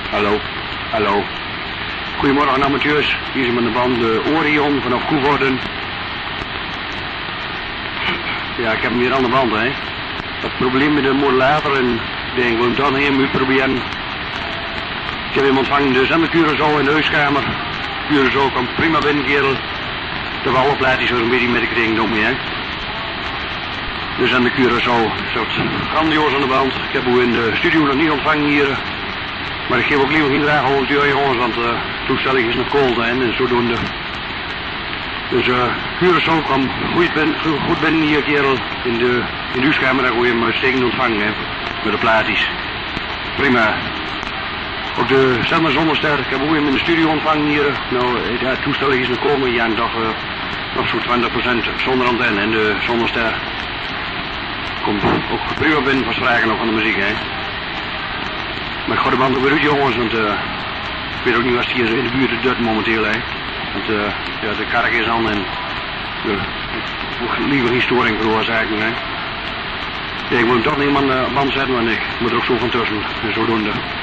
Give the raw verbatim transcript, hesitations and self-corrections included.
Hallo, hallo. Goedemorgen amateurs, hier is met de band de Orion vanaf Koevoorden. Ja, ik heb hem hier aan de band, hè. Dat probleem met de modulator en ik denk, we moeten dan hier moet proberen. Ik heb hem ontvangen dus aan de Curaçao in de huiskamer. Curaçao komt prima binnen, kerel. De wallenplaat is er een beetje met de kring nog mee, hè. Dus aan de Curaçao, een soort grandioos aan de band. Ik heb hem in de studio nog niet ontvangen hier. Maar ik geef ook liever geen draag over de jongens, want de uh, toestelling is nog koud en zodoende. Dus uh, Curaçao kwam goed, ben, goed binnen hier, kerel. In de, in de huiskamer, daar gooi je hem uitstekend ontvangen, hè. Met de plaatjes. Prima. Ook de zender Zonderster, ik heb ook hem in de studio ontvangen hier. Nou, de toestelling is nog komen, ja, toch uh, nog zo'n twintig procent zonder antenne. En de Zonderster komt ook prima binnen voor vragen nog van de muziek, hè. Maar ik ga de band ook weer uit, jongens, want uh, ik weet ook niet wat hier in de buurt doet momenteel, hè. Want uh, ja, de kark is aan en uh, ook liever geen storing veroorzaken, hè. Ja, ik moet hem toch niet aan de band zetten, want ik moet er ook zo van tussen, en zodoende.